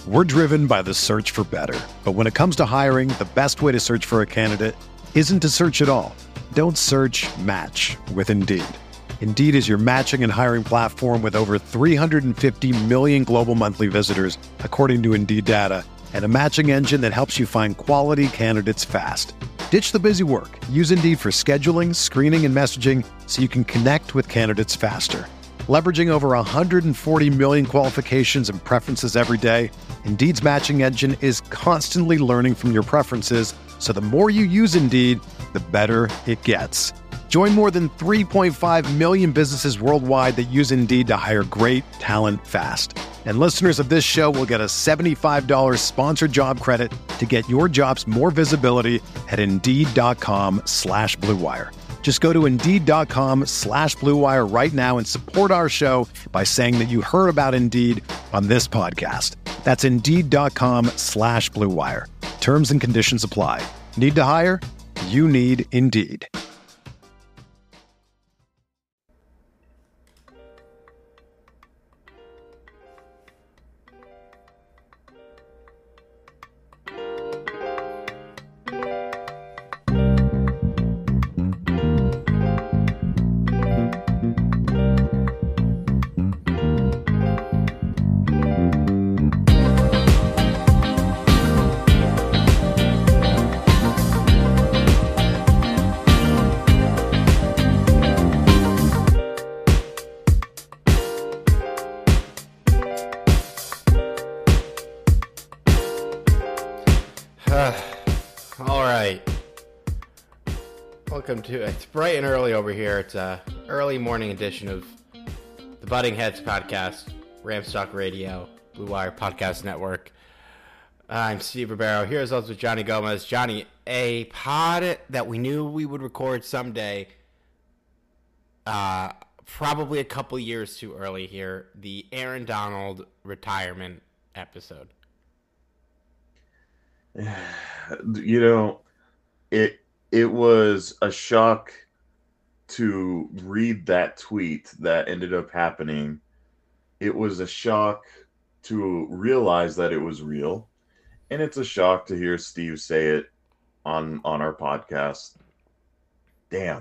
We're driven by the search for better. But when it comes to hiring, the best way to search for a candidate isn't to search at all. Don't search, match with Indeed. Indeed is your matching and hiring platform with over 350 million global monthly visitors, according to Indeed data, and a matching engine that helps you find quality candidates fast. Ditch the busy work. Use Indeed for scheduling, screening, and messaging so you can connect with candidates faster. Leveraging over 140 million qualifications and preferences every day, Indeed's matching engine is constantly learning from your preferences, so the more you use Indeed, the better it gets. Join more than 3.5 million businesses worldwide that use Indeed to hire great talent fast. And listeners of this show will get a $75 sponsored job credit to get your jobs more visibility at Indeed.com/Blue Wire. Just go to Indeed.com/Blue Wire right now and support our show by saying that you heard about Indeed on this podcast. That's Indeed.com/Blue Wire. Terms and conditions apply. Need to hire? You need Indeed. All right. Welcome to it's bright and early over here. It's a early morning edition of the Butting Heads podcast, Rams Talk Radio, Blue Wire Podcast Network. I'm Steve Ribeiro. Here's us with Johnny Gomez. Johnny, a pod that we knew we would record someday. Probably a couple years too early here. The Aaron Donald retirement episode. You know, it was a shock to read that tweet that ended up happening. It was a shock to realize that it was real, and it's a shock to hear Steve say it on our podcast. Damn.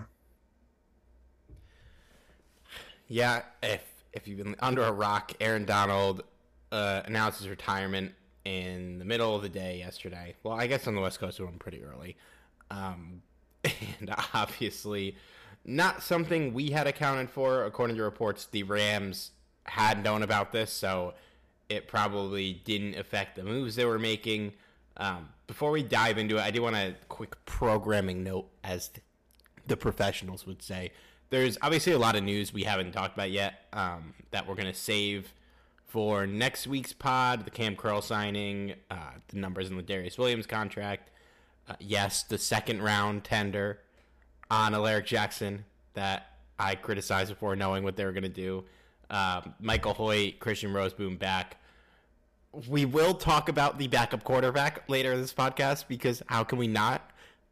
Yeah, if you've been under a rock, Aaron Donald announced his retirement in the middle of the day yesterday. Well, I guess on the West Coast it went pretty early. And obviously not something we had accounted for. According to reports, the Rams had known about this, so it probably didn't affect the moves they were making. Before we dive into it, I do want a quick programming note, as the professionals would say. There's obviously a lot of news we haven't talked about yet that we're going to save for next week's pod. The Cam Curl signing, the numbers in the Darius Williams contract. Yes, the second round tender on Alaric Jackson that I criticized before knowing what they were going to do. Michael Hoyt, Christian Roseboom back. We will talk about the backup quarterback later in this podcast, because how can we not?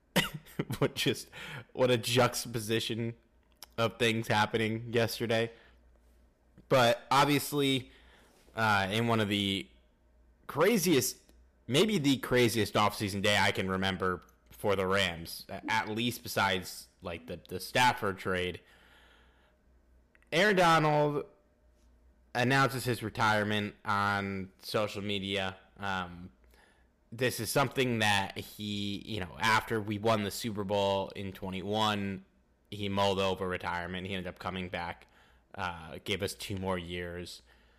What a juxtaposition of things happening yesterday. But obviously, in one of the craziest, maybe the craziest offseason day I can remember for the Rams, at least besides like the Stafford trade, Aaron Donald announces his retirement on social media. This is something that he, after we won the Super Bowl in 21, he mulled over retirement. He ended up coming back, gave us 2 more years.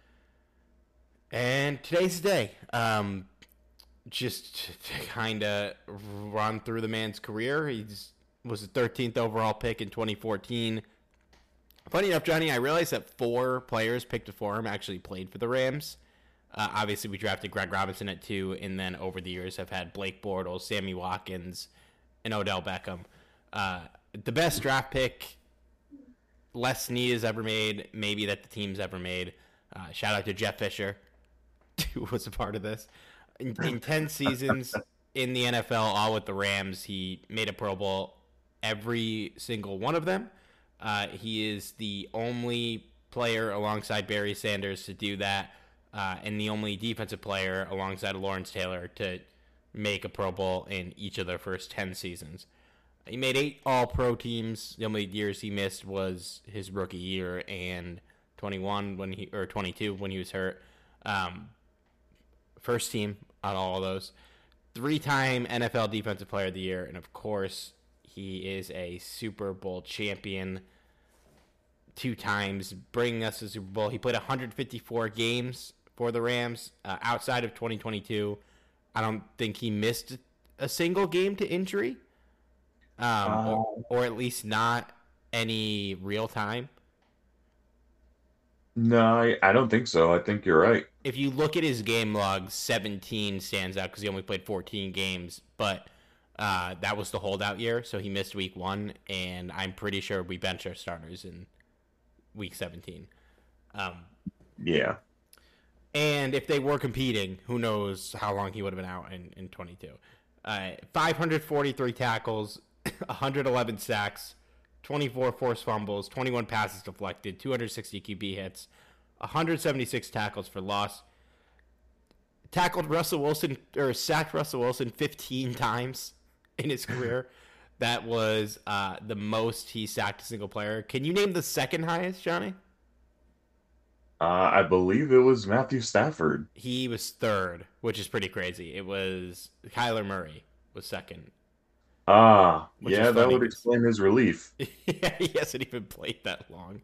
And today's the day. Just to kind of run through the man's career. He was the 13th overall pick in 2014. Funny enough, Johnny, I realized that 4 players picked before him actually played for the Rams. Obviously, we drafted Greg Robinson at 2, and then over the years have had Blake Bortles, Sammy Watkins, and Odell Beckham. The best draft pick Les Snead has ever made, maybe that the team's ever made. Shout out to Jeff Fisher, who was a part of this. In 10 seasons in the NFL, all with the Rams, he made a Pro Bowl every single one of them. He is the only player alongside Barry Sanders to do that. and the only defensive player alongside Lawrence Taylor to make a Pro Bowl in each of their first 10 seasons. He made 8 All-Pro teams. The only years he missed was his rookie year and 22 when he was hurt. First team on all of those. 3-time NFL Defensive Player of the Year, and of course, he is a Super Bowl champion 2 times, bringing us to the Super Bowl. He played 154 games for the Rams outside of 2022. I don't think he missed a single game to injury, or at least not any real time. No, I don't think so. I think you're right. If you look at his game log, 17 stands out because he only played 14 games, but that was the holdout year, so he missed week 1, and I'm pretty sure we bench our starters in week 17. Yeah. And if they were competing, who knows how long he would have been out in 22. 543 tackles, 111 sacks, 24 forced fumbles, 21 passes deflected, 260 QB hits, 176 tackles for loss. Sacked Russell Wilson 15 times in his career. That was the most he sacked a single player. Can you name the second highest, Johnny? I believe it was Matthew Stafford. He was third, which is pretty crazy. It was Kyler Murray was second. Yeah, that would explain his relief. Yeah, he hasn't even played that long.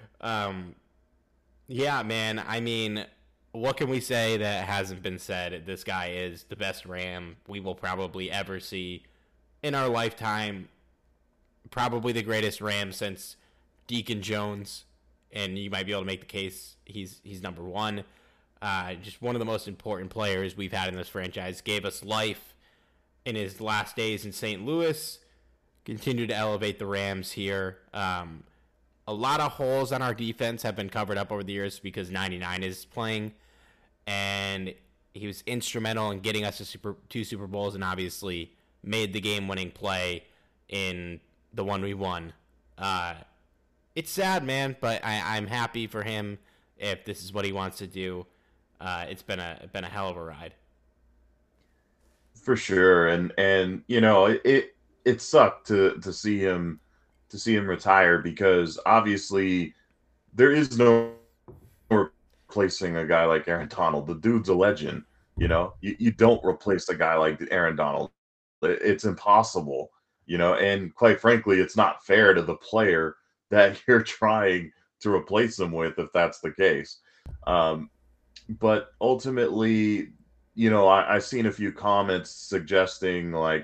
Yeah, man. I mean, what can we say that hasn't been said? This guy is the best Ram we will probably ever see in our lifetime. Probably the greatest Ram since Deacon Jones. And you might be able to make the case he's number 1. Just one of the most important players we've had in this franchise. Gave us life in his last days in St. Louis. Continued to elevate the Rams here. A lot of holes on our defense have been covered up over the years because 99 is playing. And he was instrumental in getting us to 2 Super Bowls and obviously made the game-winning play in the one we won. It's sad, man, but I'm happy for him if this is what he wants to do. It's been a hell of a ride. For sure. And you know, it sucked to see him retire because obviously there is no replacing a guy like Aaron Donald. The dude's a legend. You know, you don't replace a guy like Aaron Donald. It's impossible, you know, and quite frankly, it's not fair to the player that you're trying to replace him with if that's the case. But ultimately, you know, I've seen a few comments suggesting like,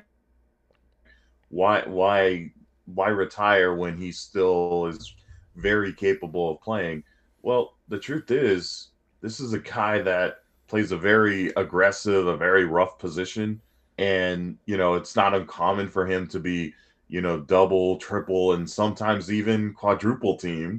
why retire when he still is very capable of playing? Well, the truth is, this is a guy that plays a very aggressive, a very rough position. And, you know, it's not uncommon for him to be, you know, double, triple, and sometimes even quadruple teamed.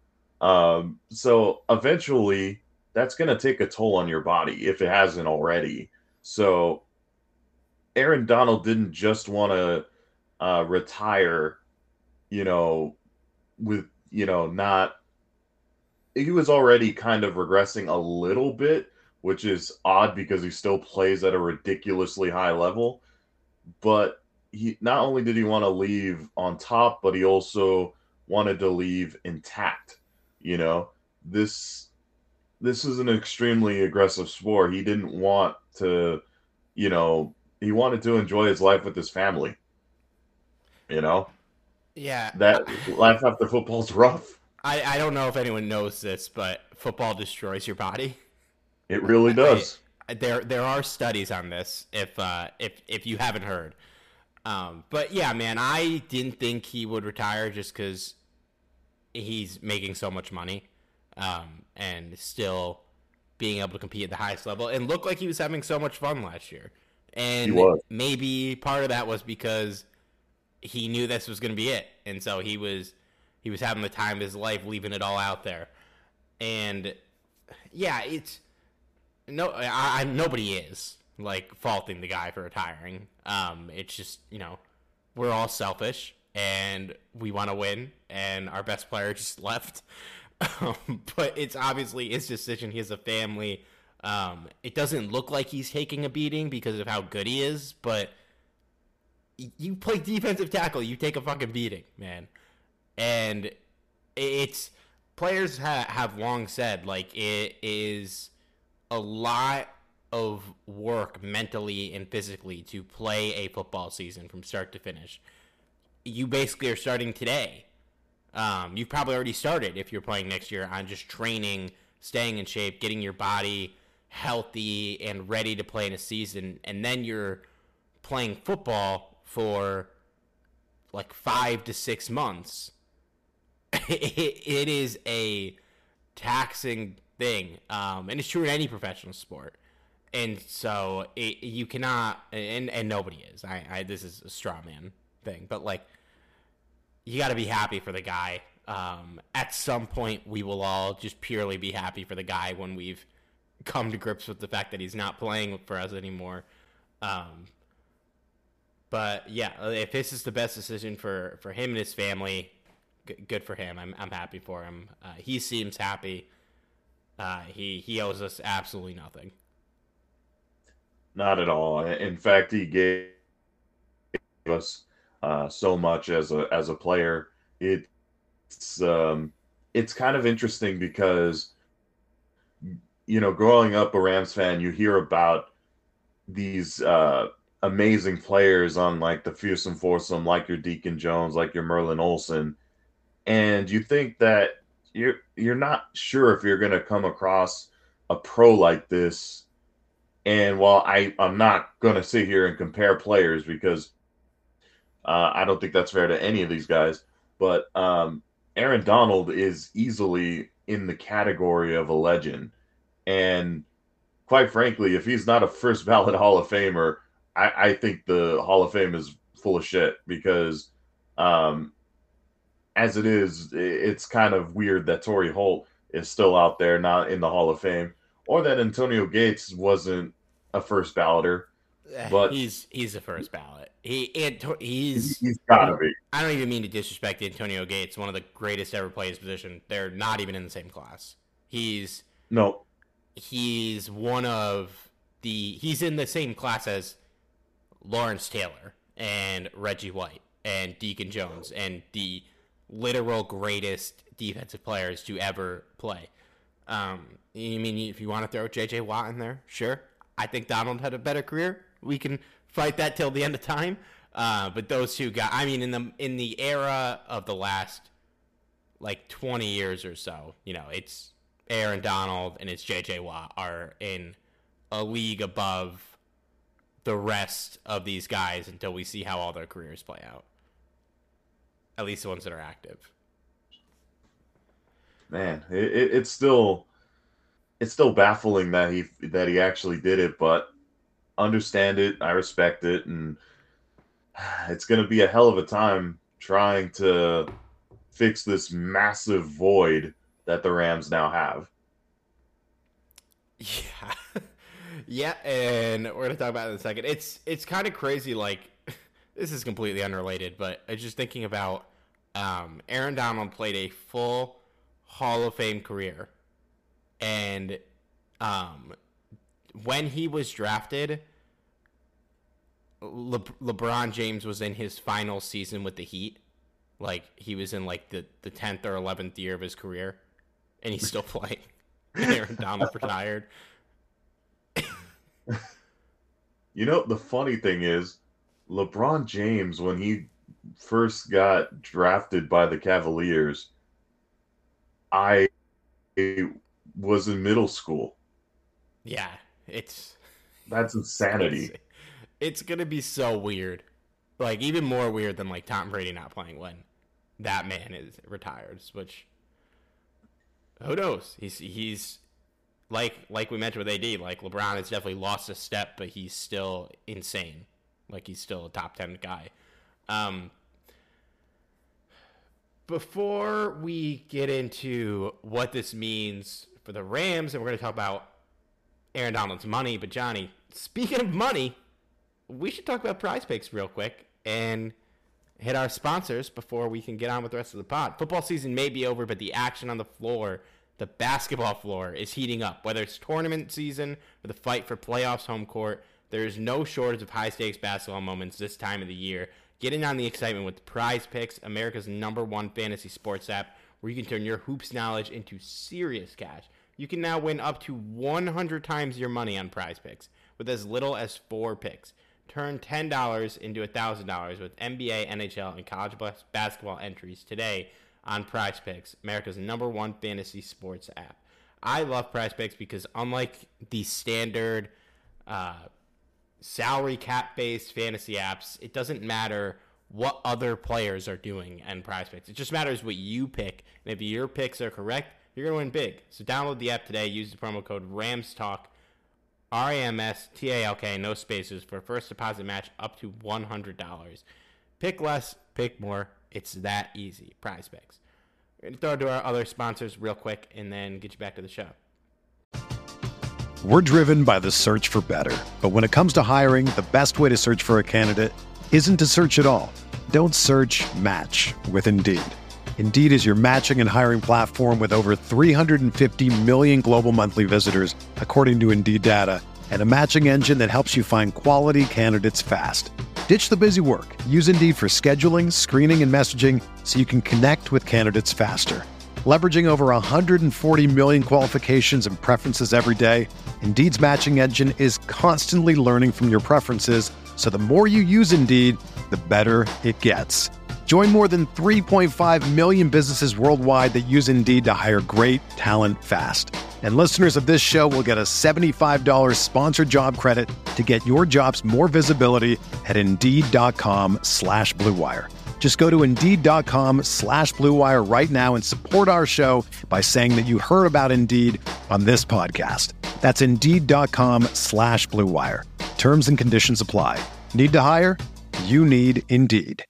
So eventually that's going to take a toll on your body if it hasn't already. So Aaron Donald didn't just want to retire, you know, with, you know, not, he was already kind of regressing a little bit, which is odd because he still plays at a ridiculously high level. But he not only did he want to leave on top, but he also wanted to leave intact. You know, this is an extremely aggressive sport. He didn't want to, you know, he wanted to enjoy his life with his family. You know? Yeah. That life after football's rough. I don't know if anyone knows this, but football destroys your body. It really does. There are studies on this if you haven't heard. But yeah, man, I didn't think he would retire just because he's making so much money and still being able to compete at the highest level and look like he was having so much fun last year. And maybe part of that was because he knew this was going to be it. And so he was having the time of his life, leaving it all out there. And yeah, it's nobody is like faulting the guy for retiring. It's just, you know, we're all selfish and we want to win, and our best player just left. But it's obviously his decision. He has a family. It doesn't look like he's taking a beating because of how good he is, but you play defensive tackle, you take a fucking beating, man. And it's players have long said, like, it is a lot of work mentally and physically to play a football season from start to finish. You basically are starting today. You've probably already started if you're playing next year on just training, staying in shape, getting your body healthy and ready to play in a season, and then you're playing football for like 5 to 6 months. It is a taxing thing, and it's true in any professional sport. And so you cannot, and nobody is. This is a straw man thing, but like, you got to be happy for the guy. At some point, we will all just purely be happy for the guy when we've come to grips with the fact that he's not playing for us anymore. But yeah, if this is the best decision for him and his family, good for him. I'm happy for him. He seems happy. He owes us absolutely nothing. Not at all. In fact, he gave us so much as a player. It's kind of interesting because, you know, growing up a Rams fan, you hear about these amazing players on like the fearsome foursome, like your Deacon Jones, like your Merlin Olsen, and you think that you're not sure if you're going to come across a pro like this. And while I'm not going to sit here and compare players because I don't think that's fair to any of these guys, but Aaron Donald is easily in the category of a legend. And quite frankly, if he's not a first ballot Hall of Famer, I think the Hall of Fame is full of shit because as it is, it's kind of weird that Torrey Holt is still out there, not in the Hall of Fame, or that Antonio Gates wasn't a first balloter. But he's a first ballot. He's gotta be. I don't even mean to disrespect Antonio Gates, one of the greatest ever played his position. They're not even in the same class. He's one of he's in the same class as Lawrence Taylor and Reggie White and Deacon Jones and the literal greatest defensive players to ever play. You mean if you want to throw J.J. Watt in there, sure. I think Donald had a better career. We can fight that till the end of time. But those two guys, I mean, in the era of the last like 20 years or so, you know, it's Aaron Donald and it's J.J. Watt are in a league above the rest of these guys until we see how all their careers play out. At least the ones that are active. Man, it's still baffling that he actually did it, but understand it. I respect it, and it's going to be a hell of a time trying to fix this massive void that the Rams now have. Yeah. Yeah, and we're going to talk about it in a second. It's kind of crazy, like, this is completely unrelated, but I was just thinking about Aaron Donald played a full Hall of Fame career, and when he was drafted, LeBron James was in his final season with the Heat. Like, he was in like the 10th or 11th year of his career, and he's still playing. Aaron Donald retired. You know, the funny thing is, LeBron James, when he first got drafted by the Cavaliers, I was in middle school. Yeah, that's insanity. It's gonna be so weird, like even more weird than like Tom Brady not playing when that man is retired. Which, who knows? He's like we mentioned with AD. Like LeBron has definitely lost a step, but he's still insane. Like he's still a top 10 guy. Before we get into what this means for the Rams, and we're going to talk about Aaron Donald's money, but Johnny, speaking of money, we should talk about Prize Picks real quick and hit our sponsors before we can get on with the rest of the pod. Football season may be over, but the action on the floor the basketball floor is heating up. Whether it's tournament season or the fight for playoffs home court, there is no shortage of high-stakes basketball moments this time of the year. Get in on the excitement with Prize Picks, America's #1 fantasy sports app, where you can turn your hoops knowledge into serious cash. You can now win up to 100 times your money on Prize Picks with as little as 4 picks. Turn $10 into $1,000 with NBA, NHL, and college basketball entries today on Prize Picks, America's #1 fantasy sports app. I love Prize Picks because unlike the standard salary cap-based fantasy apps, it doesn't matter what other players are doing in Prize Picks. It just matters what you pick. And if your picks are correct, you're going to win big. So download the app today. Use the promo code RAMSTALK, RAMSTALK, no spaces, for a first deposit match up to $100. Pick less, pick more. It's that easy. Prize Picks. We're going to throw it to our other sponsors real quick and then get you back to the show. We're driven by the search for better. But when it comes to hiring, the best way to search for a candidate isn't to search at all. Don't search, match with Indeed. Indeed is your matching and hiring platform with over 350 million global monthly visitors, according to Indeed data, and a matching engine that helps you find quality candidates fast. Ditch the busy work. Use Indeed for scheduling, screening, and messaging so you can connect with candidates faster. Leveraging over 140 million qualifications and preferences every day, Indeed's matching engine is constantly learning from your preferences, so the more you use Indeed, the better it gets. Join more than 3.5 million businesses worldwide that use Indeed to hire great talent fast. And listeners of this show will get a $75 sponsored job credit to get your jobs more visibility at Indeed.com/Blue Wire. Just go to Indeed.com/Blue Wire right now and support our show by saying that you heard about Indeed on this podcast. That's Indeed.com/Blue Wire. Terms and conditions apply. Need to hire? You need Indeed.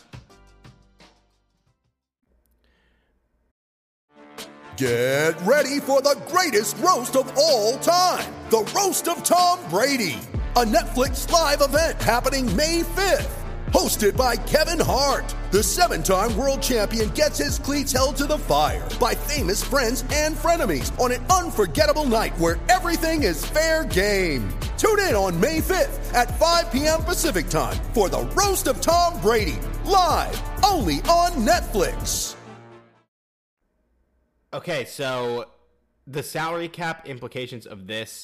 Get ready for the greatest roast of all time, the Roast of Tom Brady, a Netflix live event happening May 5th. Hosted by Kevin Hart, the 7-time world champion gets his cleats held to the fire by famous friends and frenemies on an unforgettable night where everything is fair game. Tune in on May 5th at 5 p.m. Pacific time for the Roast of Tom Brady, live only on Netflix. Okay, so the salary cap implications of this,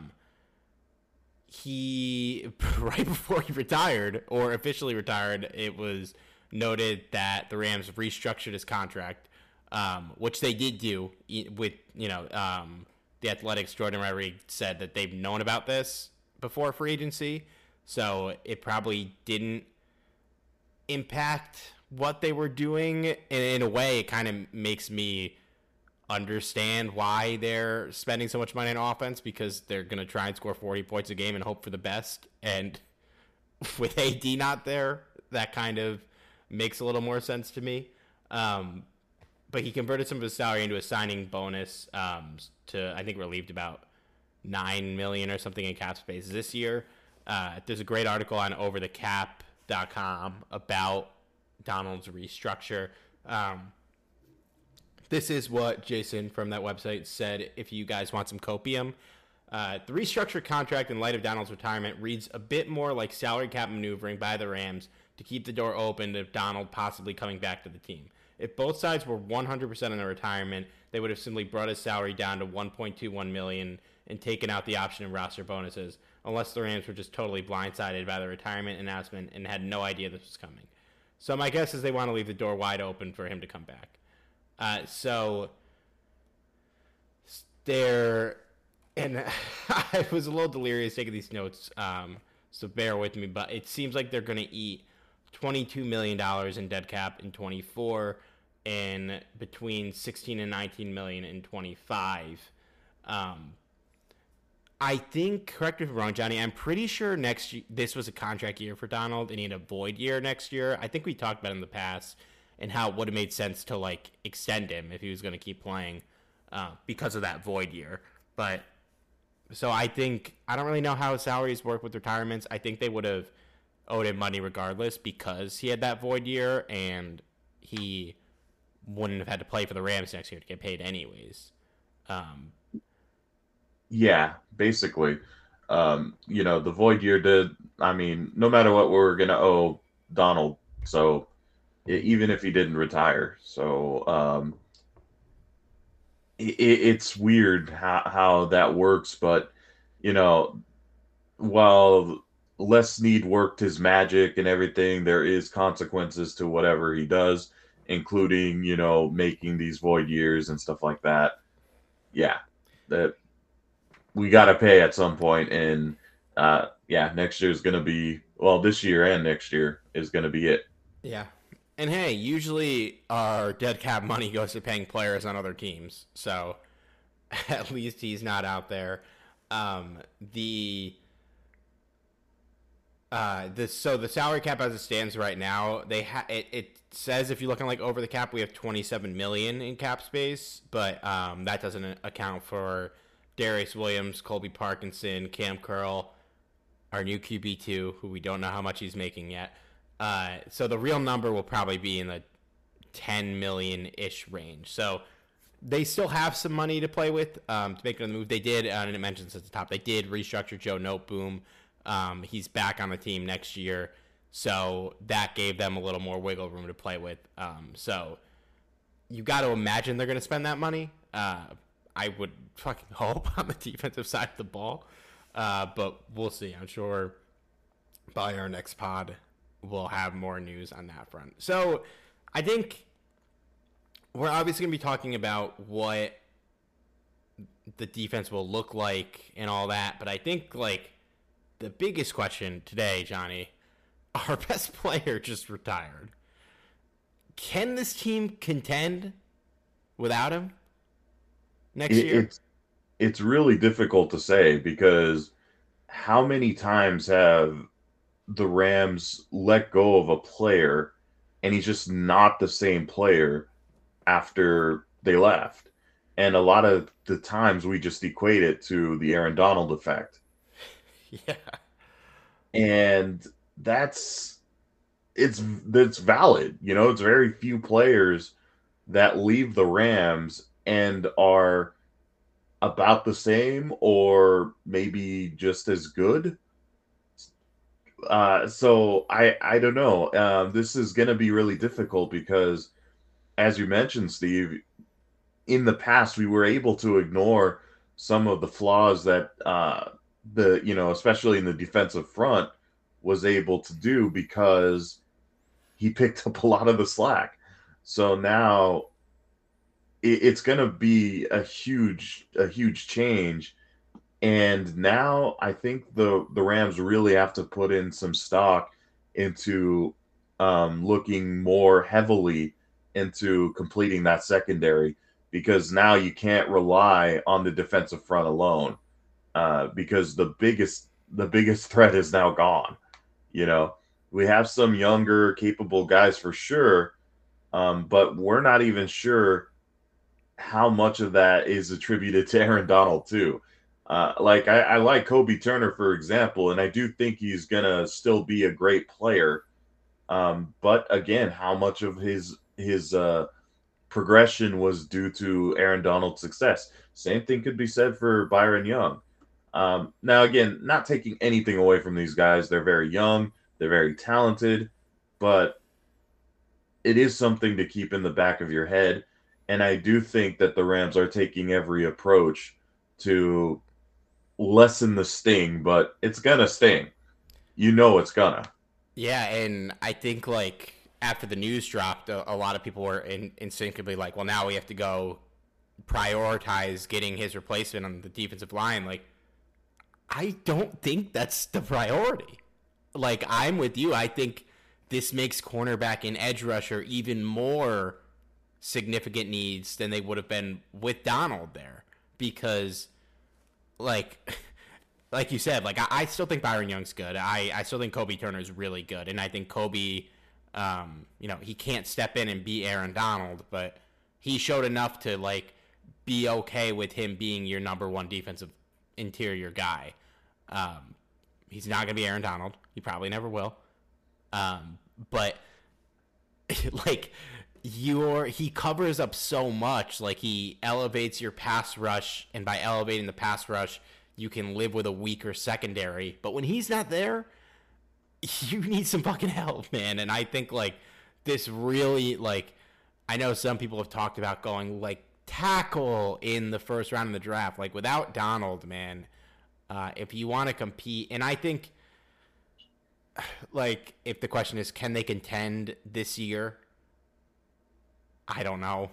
he, right before he retired, or officially retired, it was noted that the Rams restructured his contract, which they did do with, the Athletics. Jordan Rodriguez said that they've known about this before free agency, so it probably didn't impact what they were doing. And in a way, it kind of makes me understand why they're spending so much money on offense, because they're going to try and score 40 points a game and hope for the best. And with AD not there, that kind of makes a little more sense to me. But he converted some of his salary into a signing bonus to, I think, relieved about $9 million or something in cap space this year. There's a great article on overthecap.com about Donald's restructure. This is what Jason from that website said if you guys want some copium. The restructured contract in light of Donald's retirement reads a bit more like salary cap maneuvering by the Rams to keep the door open to Donald possibly coming back to the team. If both sides were 100% on their retirement, they would have simply brought his salary down to $1.21 million and taken out the option and roster bonuses, unless the Rams were just totally blindsided by the retirement announcement and had no idea this was coming. So my guess is they want to leave the door wide open for him to come back. So there, and I was a little delirious taking these notes, so bear with me, but it seems like they're going to eat $22 million in dead cap in 24 and between 16 and 19 million in 25. I think, correct me if I'm wrong, Johnny, I'm pretty sure this was a contract year for Donald and he had a void year next year. I think we talked about it in the past and how it would have made sense to extend him if he was going to keep playing because of that void year. But so I don't really know how his salaries work with retirements. I think they would have owed him money regardless because he had that void year and he wouldn't have had to play for the Rams next year to get paid anyways. Yeah, basically. The void year did. I mean, no matter what, we're gonna owe Donald. So even if he didn't retire, so it's weird how that works. But you know, while Les Snead worked his magic and everything, there is consequences to whatever he does, including making these void years and stuff like that. Yeah, that we got to pay at some point, and yeah, next year is going to be, well, this year and next year is going to be it. Yeah. And hey, usually our dead cap money goes to paying players on other teams, so at least he's not out there. The so the salary cap as it stands right now, it says if you're looking like over the cap, we have 27 million in cap space, but that doesn't account for Darius Williams, Colby Parkinson, Cam Curl, our new QB2, who we don't know how much he's making yet. So the real number will probably be in the 10 million-ish range. So they still have some money to play with to make another move. They did, and it mentions at the top, they did restructure Joe Noteboom. He's back on the team next year, so that gave them a little more wiggle room to play with. So you got to imagine they're going to spend that money. I would fucking hope on the defensive side of the ball, but we'll see. I'm sure by our next pod we'll have more news on that front. So I think we're obviously going to be talking about what the defense will look like and all that, but I think like the biggest question today, Johnny, our best player just retired. Can this team contend without him next year? It's really difficult to say, because how many times have the Rams let go of a player and he's just not the same player after they left? And a lot of the times we just equate it to the Aaron Donald effect. Yeah. And that's valid. It's very few players that leave the Rams and are about the same or maybe just as good. So I don't know. This is going to be really difficult because, as you mentioned, Steve, in the past we were able to ignore some of the flaws that especially in the defensive front, was able to do because he picked up a lot of the slack. So now it's going to be a huge change. And now I think the Rams really have to put in some stock into looking more heavily into completing that secondary, because now you can't rely on the defensive front alone, because the biggest threat is now gone. We have some younger, capable guys for sure, but we're not even sure how much of that is attributed to Aaron Donald too. I like Kobe Turner, for example, and I do think he's gonna still be a great player. But again, how much of his progression was due to Aaron Donald's success? Same thing could be said for Byron Young. Now, again, not taking anything away from these guys. They're very young. They're very talented. But it is something to keep in the back of your head. And I do think that the Rams are taking every approach to lessen the sting, but it's going to sting. It's going to. Yeah, and I think, like, after the news dropped, a lot of people were instinctively like, well, now we have to go prioritize getting his replacement on the defensive line. Like, I don't think that's the priority. Like, I'm with you. I think this makes cornerback and edge rusher even more significant needs than they would have been with Donald there. Because, like you said, like, I still think Byron Young's good. I still think Kobe Turner's really good. And I think Kobe, he can't step in and be Aaron Donald, but he showed enough to, like, be okay with him being your number one defensive interior guy. He's not going to be Aaron Donald. He probably never will. But like, he covers up so much. Like, he elevates your pass rush, and by elevating the pass rush, you can live with a weaker secondary. But when he's not there, you need some fucking help, man. And I think, like, this really, like, I know some people have talked about going, like, tackle in the first round of the draft. Like, without Donald, man, if you want to compete, and I think, like, if the question is, can they contend this year? I don't know.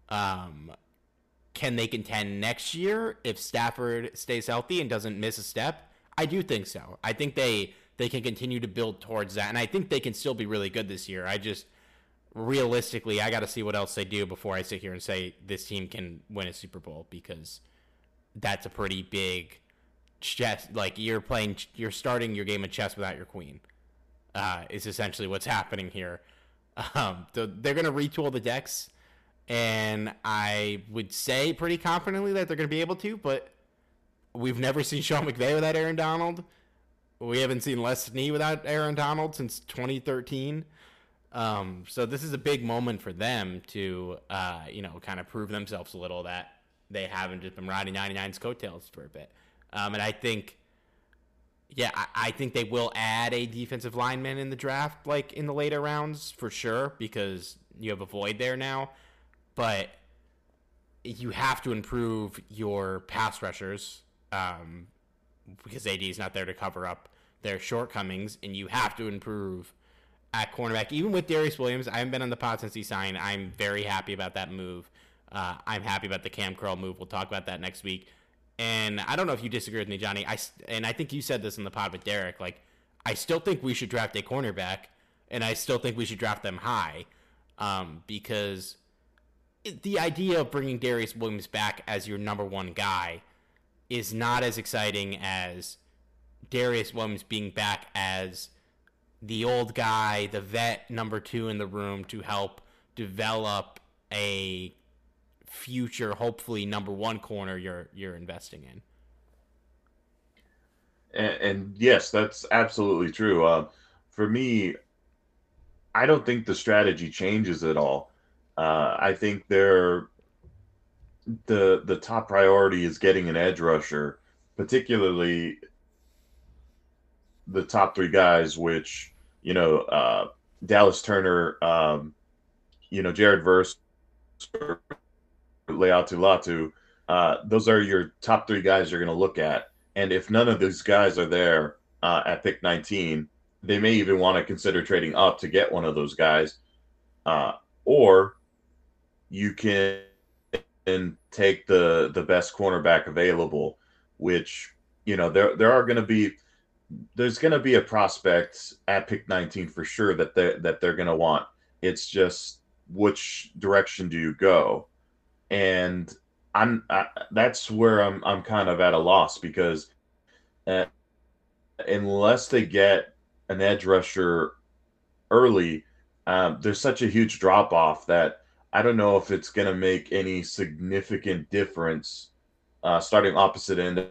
Can they contend next year if Stafford stays healthy and doesn't miss a step? I do think so. I think they can continue to build towards that, and I think they can still be really good this year. I just, realistically, I got to see what else they do before I sit here and say this team can win a Super Bowl, because that's a pretty big chess. Like, you're starting your game of chess without your queen. Is essentially what's happening here. So they're going to retool the decks, and I would say pretty confidently that they're going to be able to, but we've never seen Sean McVay without Aaron Donald. We haven't seen Les Snead without Aaron Donald since 2013. So this is a big moment for them to, kind of prove themselves a little, that they haven't just been riding 99's coattails for a bit. And I think, I think they will add a defensive lineman in the draft, like in the later rounds for sure, because you have a void there now. But you have to improve your pass rushers, because AD is not there to cover up their shortcomings, and you have to improve at cornerback. Even with Darius Williams, I haven't been on the pod since he signed. I'm very happy about that move. I'm happy about the Cam Curl move. We'll talk about that next week. And I don't know if you disagree with me, Johnny. I think you said this in the pod with Derek. Like, I still think we should draft a cornerback, and I still think we should draft them high, because the idea of bringing Darius Williams back as your number one guy is not as exciting as Darius Williams being back as the old guy, the vet number two in the room to help develop a future, hopefully number one corner you're investing in. And yes, that's absolutely true. For me, I don't think the strategy changes at all. I think the top priority is getting an edge rusher, particularly the top three guys, which, Dallas Turner, Jared Verse, Leatu Latu, those are your top three guys you're going to look at. And if none of these guys are there at pick 19, they may even want to consider trading up to get one of those guys. Or you can take the best cornerback available, which, there's going to be a prospect at pick 19 for sure that they're going to want. It's just, which direction do you go? And that's where I'm kind of at a loss, because unless they get an edge rusher early, there's such a huge drop off that I don't know if it's going to make any significant difference starting opposite end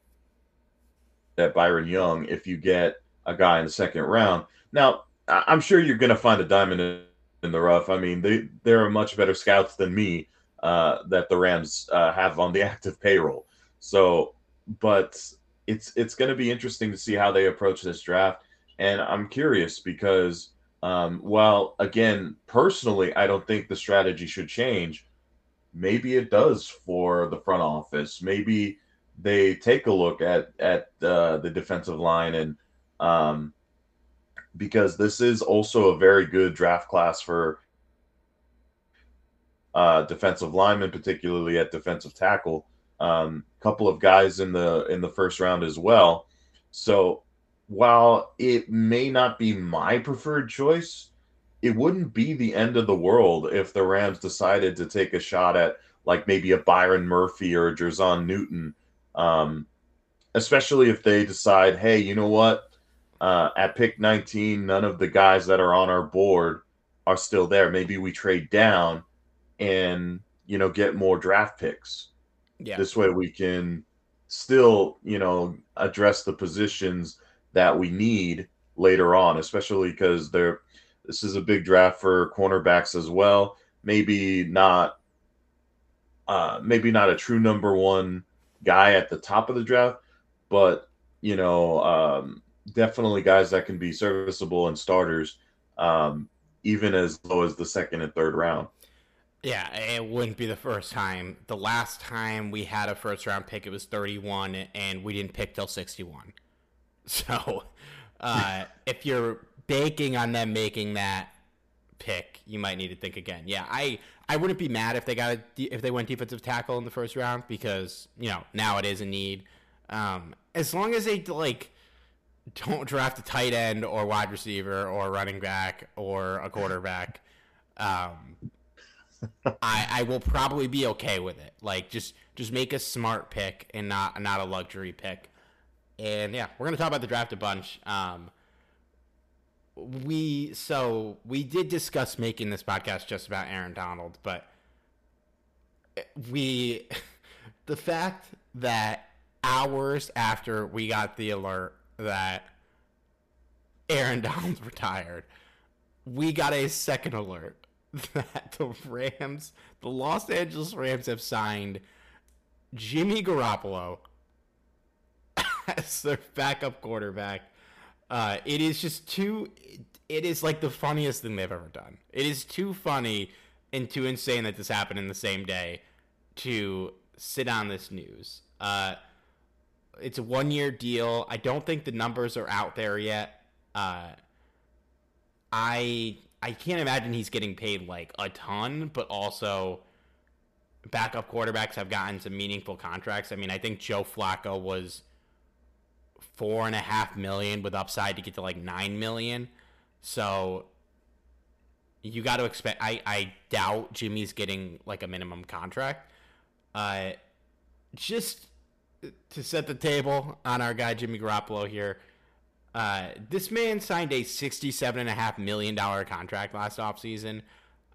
at Byron Young if you get a guy in the second round. Now, I'm sure you're going to find a diamond in the rough. I mean, there are much better scouts than me that the Rams have on the active payroll. So, but it's going to be interesting to see how they approach this draft. And I'm curious because, while, again, personally, I don't think the strategy should change, maybe it does for the front office. Maybe they take a look at the defensive line, and because this is also a very good draft class for defensive linemen, particularly at defensive tackle. Couple of guys in the first round as well. So while it may not be my preferred choice, it wouldn't be the end of the world if the Rams decided to take a shot at like maybe a Byron Murphy or a Jerzon Newton, especially if they decide, hey, you know what? At pick 19, none of the guys that are on our board are still there. Maybe we trade down and, get more draft picks. Yeah. This way we can still, address the positions that we need later on, especially because this is a big draft for cornerbacks as well. maybe not a true number one guy at the top of the draft, but definitely guys that can be serviceable and starters, even as low as the second and third round. Yeah, it wouldn't be the first time. The last time we had a first round pick, it was 31, and we didn't pick till 61. So, if you're banking on them making that pick, you might need to think again. Yeah, I wouldn't be mad if they went defensive tackle in the first round, because now it is a need. As long as they don't draft a tight end or wide receiver or running back or a quarterback, I will probably be okay with it. Just make a smart pick and not a luxury pick. And yeah, we're gonna talk about the draft a bunch. We did discuss making this podcast just about Aaron Donald, but the fact that hours after we got the alert that Aaron Donald retired, we got a second alert that the Los Angeles Rams have signed Jimmy Garoppolo as their backup quarterback. It is like the funniest thing they've ever done. It is too funny and too insane that this happened in the same day to sit on this news. It's a 1-year deal. I don't think the numbers are out there yet. I can't imagine he's getting paid a ton, but also backup quarterbacks have gotten some meaningful contracts. I mean, I think Joe Flacco was $4.5 million with upside to get to $9 million. So you got to expect. I doubt Jimmy's getting a minimum contract. Just to set the table on our guy Jimmy Garoppolo here. This man signed a $67.5 million contract last offseason.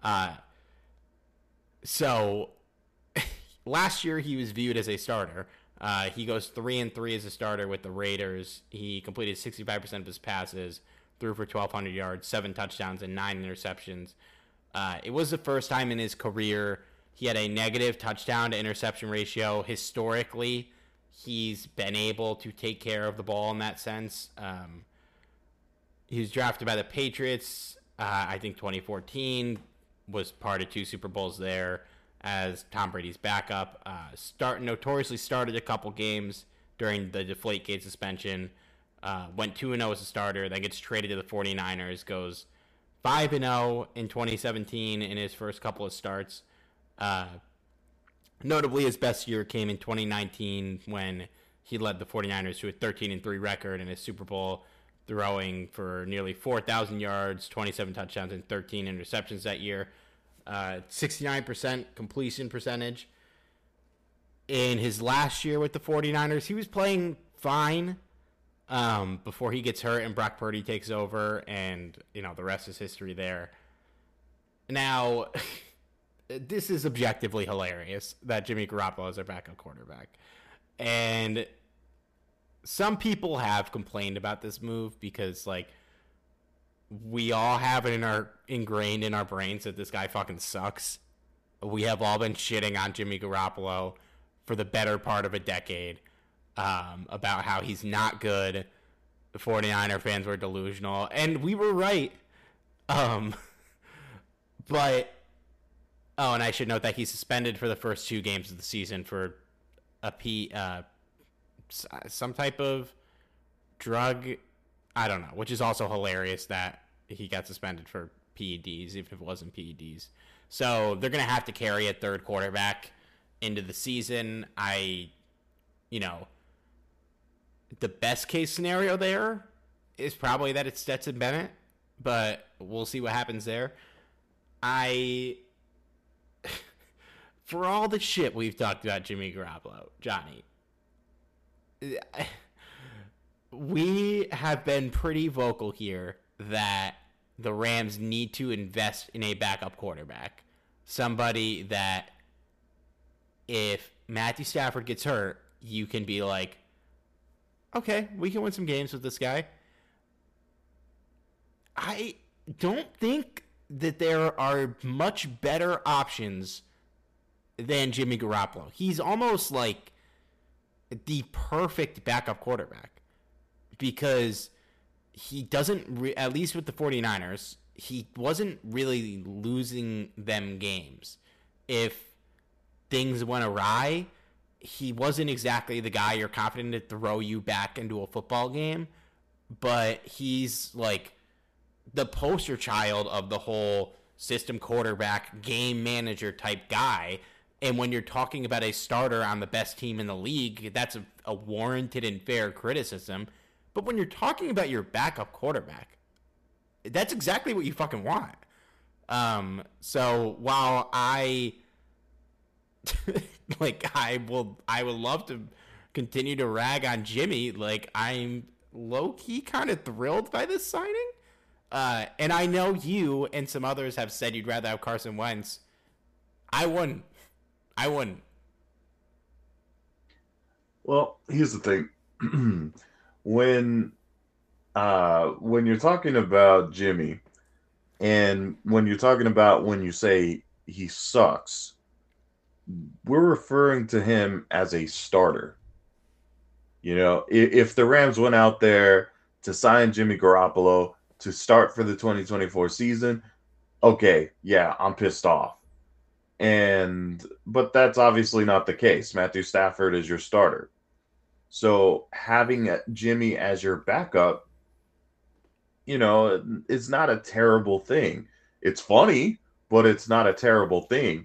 So last year he was viewed as a starter. He goes 3-3 as a starter with the Raiders. He completed 65% of his passes, threw for 1,200 yards, 7 touchdowns, and 9 interceptions. It was the first time in his career he had a negative touchdown to interception ratio. Historically, he's been able to take care of the ball in that sense. He was drafted by the Patriots, I think 2014, was part of 2 Super Bowls there as Tom Brady's backup. Notoriously started a couple games during the Deflategate suspension. Went 2-0 as a starter, then gets traded to the 49ers, goes 5-0 in 2017 in his first couple of starts. Notably, his best year came in 2019 when he led the 49ers to a 13-3 record in his Super Bowl, throwing for nearly 4,000 yards, 27 touchdowns, and 13 interceptions that year. 69% completion percentage. In his last year with the 49ers, he was playing fine before he gets hurt and Brock Purdy takes over, and the rest is history there. Now, this is objectively hilarious that Jimmy Garoppolo is our backup quarterback. And some people have complained about this move because, we all have it ingrained in our brains that this guy fucking sucks. We have all been shitting on Jimmy Garoppolo for the better part of a decade about how he's not good. The 49er fans were delusional, and we were right. But and I should note that he's suspended for the first 2 games of the season for some type of drug. I don't know, which is also hilarious that he got suspended for PEDs, if it wasn't PEDs. So they're going to have to carry a third quarterback into the season. The best case scenario there is probably that it's Stetson Bennett, but we'll see what happens there. For all the shit we've talked about Jimmy Garoppolo, Johnny, we have been pretty vocal here that the Rams need to invest in a backup quarterback. Somebody that if Matthew Stafford gets hurt, you can be like, okay, we can win some games with this guy. I don't think that there are much better options than Jimmy Garoppolo. He's almost like the perfect backup quarterback because he doesn't, at least with the 49ers, he wasn't really losing them games. If things went awry, he wasn't exactly the guy you're confident to throw you back into a football game, but he's like the poster child of the whole system quarterback, game manager type guy. And when you're talking about a starter on the best team in the league, that's a warranted and fair criticism. But when you're talking about your backup quarterback, that's exactly what you fucking want. So while I I would love to continue to rag on Jimmy, like I'm low key kind of thrilled by this signing. And I know you and some others have said you'd rather have Carson Wentz. I wouldn't. Well, here's the thing. When you're talking about Jimmy, and when you're talking about when you say he sucks, we're referring to him as a starter. You know, if the Rams went out there to sign Jimmy Garoppolo to start for the 2024 season, okay, yeah, I'm pissed off. But that's obviously not the case. Matthew Stafford is your starter. So having Jimmy as your backup, you know, it's not a terrible thing. It's funny, but it's not a terrible thing.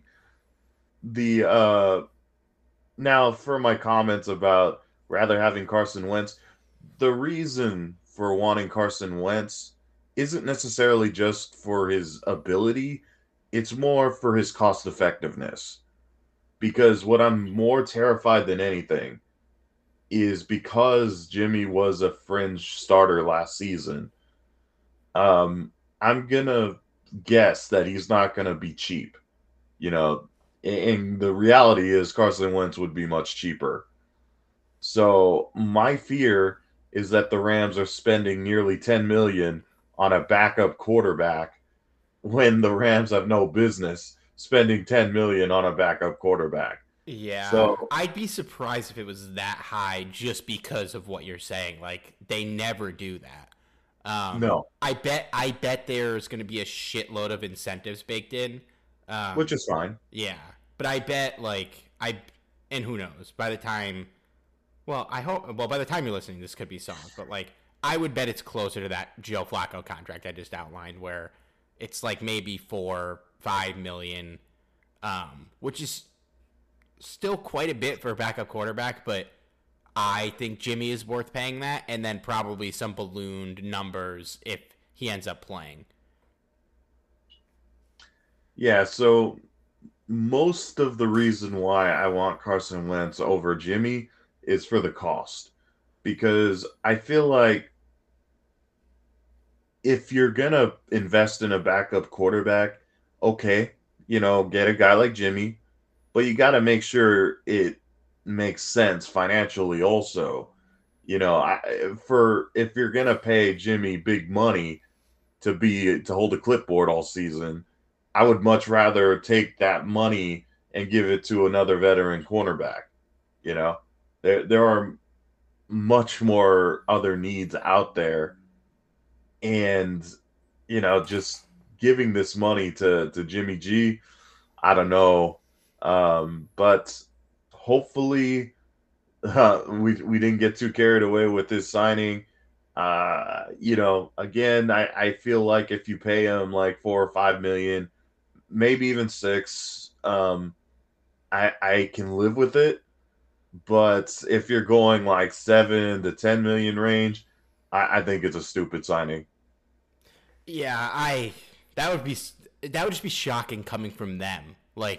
Now for my comments about rather having Carson Wentz, the reason for wanting Carson Wentz isn't necessarily just for his ability. It's more for his cost effectiveness. Because what I'm more terrified than anything is because Jimmy was a fringe starter last season, I'm going to guess that he's not going to be cheap. You know, and the reality is Carson Wentz would be much cheaper. So my fear is that the Rams are spending nearly $10 million on a backup quarterback when the Rams have no business spending $10 million on a backup quarterback. Yeah. So I'd be surprised if it was that high just because of what you're saying. Like, they never do that. No. I bet there's going to be a shitload of incentives baked in. Which is fine. Yeah. But I bet, and who knows, by the time you're listening, this could be solved. But, I would bet it's closer to that Joe Flacco contract I just outlined where it's maybe $4-5 million, which is still quite a bit for a backup quarterback, but I think Jimmy is worth paying that, and then probably some ballooned numbers if he ends up playing. Yeah, so most of the reason why I want Carson Wentz over Jimmy is for the cost. Because I feel like if you're going to invest in a backup quarterback, okay, get a guy like Jimmy, but you got to make sure it makes sense financially also. If you're going to pay Jimmy big money to hold a clipboard all season, I would much rather take that money and give it to another veteran cornerback. There are much more other needs out there, and just giving this money to Jimmy G, I don't know, but hopefully we didn't get too carried away with this signing. Again, I feel like if you pay him $4 or $5 million, maybe even $6, I can live with it. But if you're going $7 to $10 million range, I think it's a stupid signing. Yeah, that would just be shocking coming from them.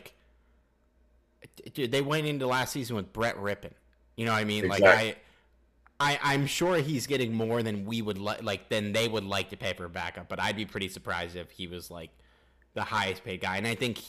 Dude, they went into last season with Brett Rippon. You know what I mean? Exactly. I'm sure he's getting more than we would than they would like to pay for a backup. But I'd be pretty surprised if he was the highest paid guy. And I think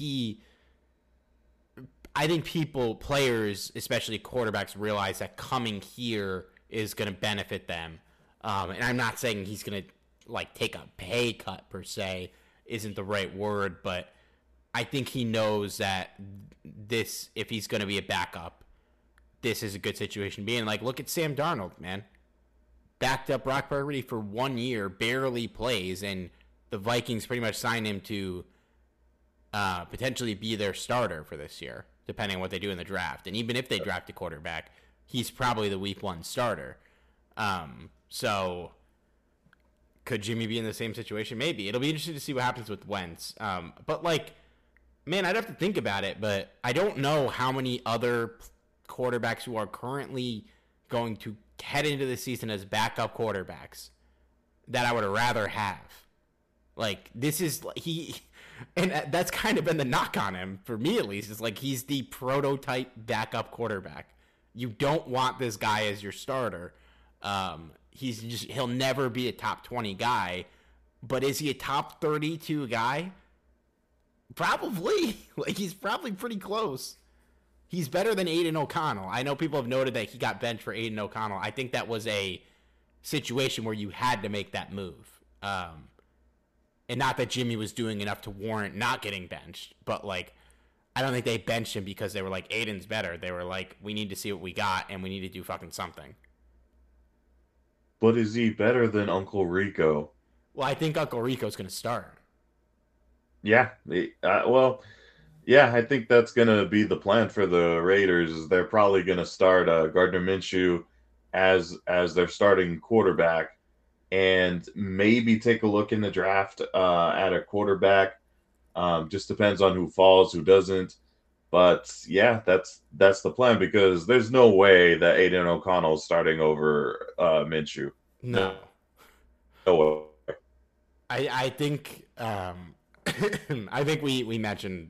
players, especially quarterbacks, realize that coming here is going to benefit them. And I'm not saying he's going to take a pay cut per se isn't the right word, but I think he knows that this, if he's going to be a backup, this is a good situation to be in. Like, look at Sam Darnold, man. Backed up Brock Purdy for 1 year, barely plays, and the Vikings pretty much signed him to potentially be their starter for this year, depending on what they do in the draft. And even if they draft a quarterback, he's probably the week 1 starter. So could Jimmy be in the same situation? Maybe. It'll be interesting to see what happens with Wentz. But, like, man, I'd have to think about it, but I don't know how many other quarterbacks who are currently going to head into the season as backup quarterbacks that I would rather have. Like, this is and that's kind of been the knock on him, for me at least, is like he's the prototype backup quarterback. You don't want this guy as your starter. He'll never be a top 20 guy, but is he a top 32 guy? Probably. Like, he's probably pretty close. He's better than Aiden O'Connell. I know people have noted that he got benched for Aiden O'Connell. I think that was a situation where you had to make that move. And not that Jimmy was doing enough to warrant not getting benched, but, like, I don't think they benched him because they were like, Aiden's better. They were like, we need to see what we got, and we need to do fucking something. But is he better than Uncle Rico? Well, I think Uncle Rico's going to start. Yeah. Yeah, I think that's going to be the plan for the Raiders. Is they're probably going to start Gardner Minshew as their starting quarterback, and maybe take a look in the draft at a quarterback. Just depends on who falls, who doesn't. But yeah, that's the plan, because there's no way that Aiden O'Connell is starting over Minshew. No. No way. I think I think we mentioned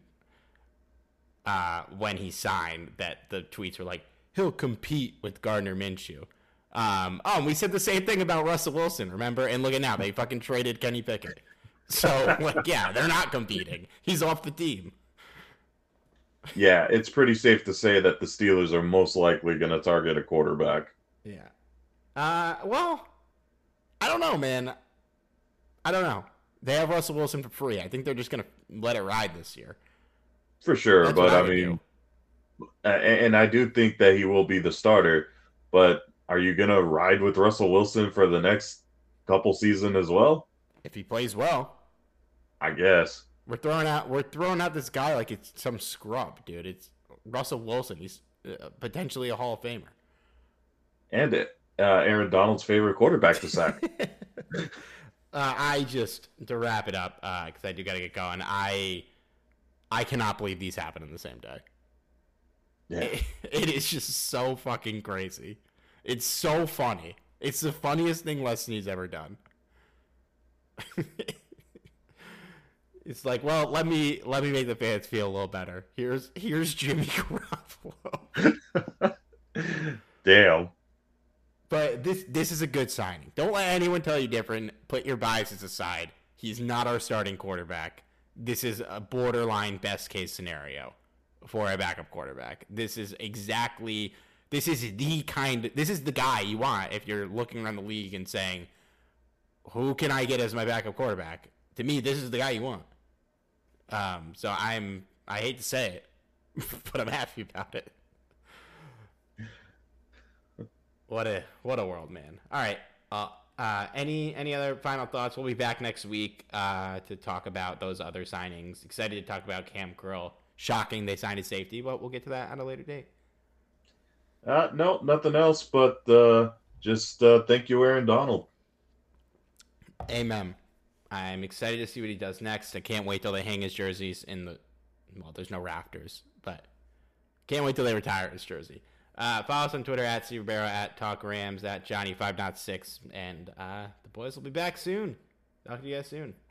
when he signed that the tweets were like, he'll compete with Gardner Minshew. And we said the same thing about Russell Wilson, remember? And look at now, they fucking traded Kenny Pickett. So, like, yeah, they're not competing. He's off the team. Yeah, it's pretty safe to say that the Steelers are most likely going to target a quarterback. Yeah. Well, I don't know, man. I don't know. They have Russell Wilson for free. I think they're just going to let it ride this year. For sure, That's but what I I would mean, do. and I do think that he will be the starter, but are you going to ride with Russell Wilson for the next couple season as well? If he plays well, I guess. we're throwing out this guy like it's some scrub, dude. It's Russell Wilson. He's potentially a Hall of Famer. And Aaron Donald's favorite quarterback to sack. To wrap it up, because I do got to get going, I cannot believe these happen in the same day. Yeah. It is just so fucking crazy. It's so funny. It's the funniest thing Leslie's ever done. It's like, well, let me make the fans feel a little better. Here's Jimmy Garoppolo. Damn. But this is a good signing. Don't let anyone tell you different. Put your biases aside. He's not our starting quarterback. This is a borderline best case scenario for a backup quarterback. This is the guy you want if you're looking around the league and saying, who can I get as my backup quarterback? To me, this is the guy you want. So I hate to say it, but I'm happy about it. What a world, man. All right. Any other final thoughts? We'll be back next week to talk about those other signings. Excited to talk about Cam Curl. Shocking they signed a safety, but we'll get to that at a later date. No, nothing else, but just thank you, Aaron Donald. Amen. I'm excited to see what he does next. I can't wait till they hang his jerseys there's no rafters, but can't wait till they retire his jersey. Follow us on Twitter at Steve Ribeiro, at Talk Rams, at Johnny506, and the boys will be back soon. Talk to you guys soon.